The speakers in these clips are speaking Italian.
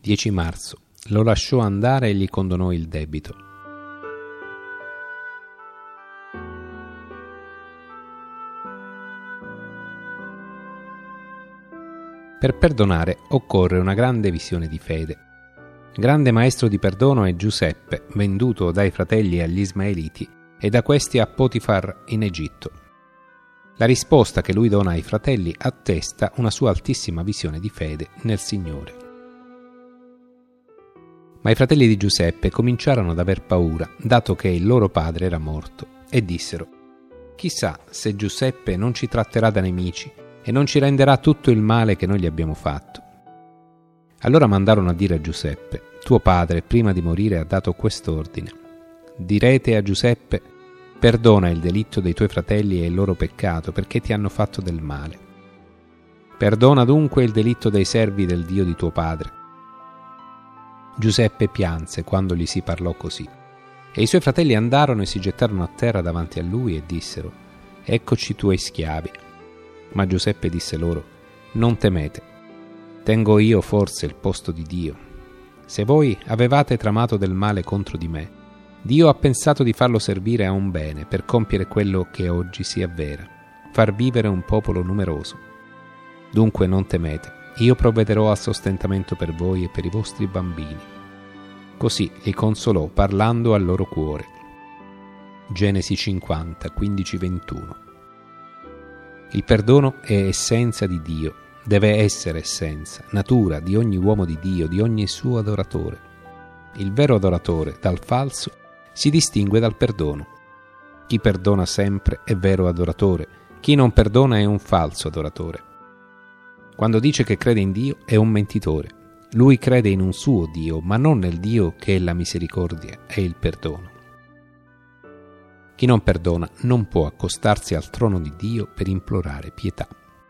10 marzo. Lo lasciò andare e gli condonò il debito. Per perdonare occorre una grande visione di fede. Grande maestro di perdono è Giuseppe, venduto dai fratelli agli Ismaeliti e da questi a Potifar in Egitto. La risposta che lui dona ai fratelli attesta una sua altissima visione di fede nel Signore. Ma i fratelli di Giuseppe cominciarono ad aver paura, dato che il loro padre era morto, e dissero: «Chissà se Giuseppe non ci tratterà da nemici e non ci renderà tutto il male che noi gli abbiamo fatto». Allora mandarono a dire a Giuseppe: «Tuo padre, prima di morire, ha dato quest'ordine: direte a Giuseppe: perdona il delitto dei tuoi fratelli e il loro peccato, perché ti hanno fatto del male. Perdona dunque il delitto dei servi del Dio di tuo padre». Giuseppe pianse quando gli si parlò così, e i suoi fratelli andarono e si gettarono a terra davanti a lui e dissero: «Eccoci i tuoi schiavi». Ma Giuseppe disse loro: «Non temete, tengo io forse il posto di Dio? Se voi avevate tramato del male contro di me, Dio ha pensato di farlo servire a un bene per compiere quello che oggi si avvera, far vivere un popolo numeroso. Dunque non temete, io provvederò al sostentamento per voi e per i vostri bambini». Così li consolò parlando al loro cuore. Genesi 50, 15-21. Il perdono è essenza di Dio, deve essere essenza, natura di ogni uomo di Dio, di ogni suo adoratore. Il vero adoratore dal falso si distingue dal perdono. Chi perdona sempre è vero adoratore, chi non perdona è un falso adoratore. Quando dice che crede in Dio è un mentitore. Lui crede in un suo Dio, ma non nel Dio che è la misericordia e il perdono. Chi non perdona non può accostarsi al trono di Dio per implorare pietà.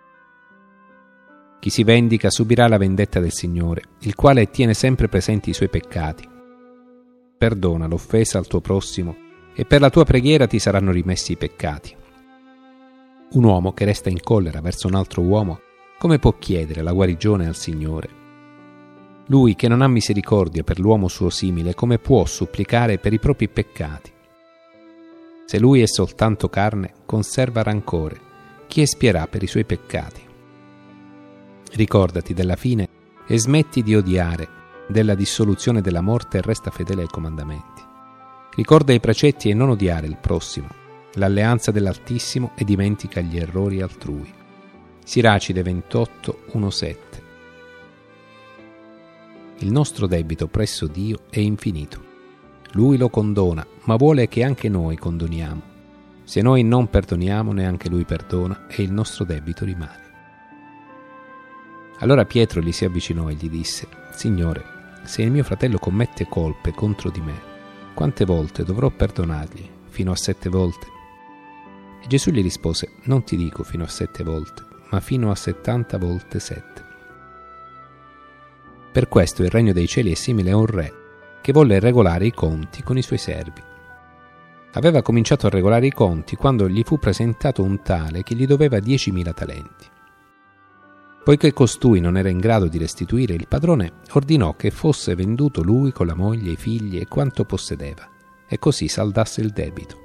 Chi si vendica subirà la vendetta del Signore, il quale tiene sempre presenti i suoi peccati. Perdona l'offesa al tuo prossimo e per la tua preghiera ti saranno rimessi i peccati. Un uomo che resta in collera verso un altro uomo, come può chiedere la guarigione al Signore? Lui che non ha misericordia per l'uomo suo simile, come può supplicare per i propri peccati? Se lui è soltanto carne, conserva rancore. Chi espierà per i suoi peccati? Ricordati della fine e smetti di odiare, della dissoluzione della morte e resta fedele ai comandamenti. Ricorda i precetti e non odiare il prossimo, l'alleanza dell'Altissimo e dimentica gli errori altrui. Siracide 28, 1-7. Il nostro debito presso Dio è infinito. Lui lo condona, ma vuole che anche noi condoniamo. Se noi non perdoniamo, neanche Lui perdona e il nostro debito rimane. Allora Pietro gli si avvicinò e gli disse: «Signore, se il mio fratello commette colpe contro di me, quante volte dovrò perdonargli? Fino a 7 volte?» E Gesù gli rispose: «Non ti dico fino a 7 volte, ma fino a 70 volte 7. Per questo il regno dei cieli è simile a un re che volle regolare i conti con i suoi servi. Aveva cominciato a regolare i conti quando gli fu presentato un tale che gli doveva 10.000 talenti. Poiché costui non era in grado di restituire, il padrone ordinò che fosse venduto lui con la moglie, i figli e quanto possedeva, e così saldasse il debito.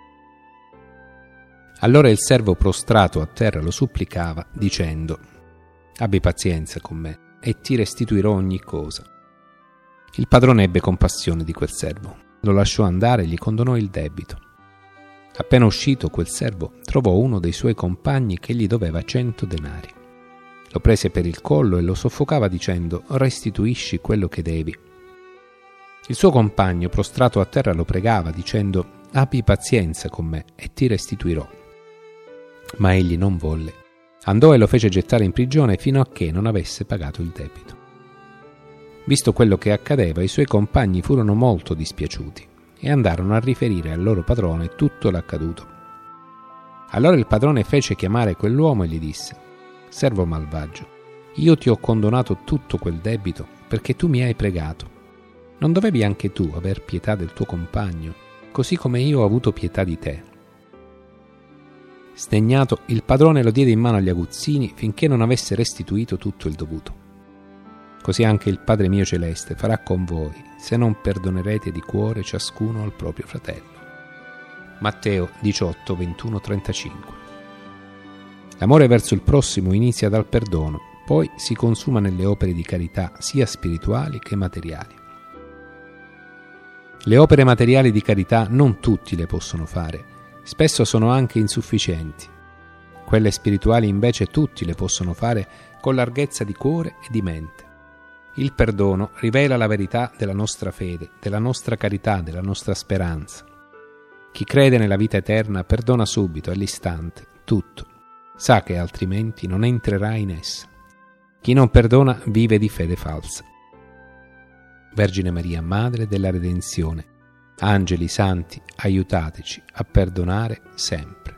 Allora il servo prostrato a terra lo supplicava, dicendo: «Abbi pazienza con me, e ti restituirò ogni cosa». Il padrone ebbe compassione di quel servo, lo lasciò andare e gli condonò il debito. Appena uscito, quel servo trovò uno dei suoi compagni che gli doveva 100 denari. Lo prese per il collo e lo soffocava dicendo: «Restituisci quello che devi». Il suo compagno, prostrato a terra, lo pregava dicendo: «Abbi pazienza con me e ti restituirò». Ma egli non volle. Andò e lo fece gettare in prigione fino a che non avesse pagato il debito. Visto quello che accadeva, i suoi compagni furono molto dispiaciuti e andarono a riferire al loro padrone tutto l'accaduto. Allora il padrone fece chiamare quell'uomo e gli disse: «Servo malvagio, io ti ho condonato tutto quel debito perché tu mi hai pregato. Non dovevi anche tu aver pietà del tuo compagno, così come io ho avuto pietà di te?» Sdegnato, il padrone lo diede in mano agli aguzzini finché non avesse restituito tutto il dovuto. così anche il Padre mio celeste farà con voi, se non perdonerete di cuore ciascuno al proprio fratello. Matteo 18, 21, 35. L'amore verso il prossimo inizia dal perdono, poi si consuma nelle opere di carità sia spirituali che materiali. Le opere materiali di carità non tutti le possono fare, spesso sono anche insufficienti. Quelle spirituali invece tutti le possono fare con larghezza di cuore e di mente. Il perdono rivela la verità della nostra fede, della nostra carità, della nostra speranza. Chi crede nella vita eterna perdona subito, all'istante, tutto. Sa che altrimenti non entrerà in essa. Chi non perdona vive di fede falsa. Vergine Maria, Madre della Redenzione, angeli santi, aiutateci a perdonare sempre.